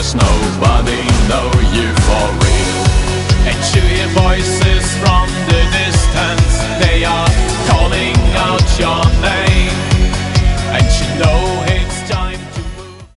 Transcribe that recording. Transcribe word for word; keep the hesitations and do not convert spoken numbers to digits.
cause nobody know you for real. And you hear voices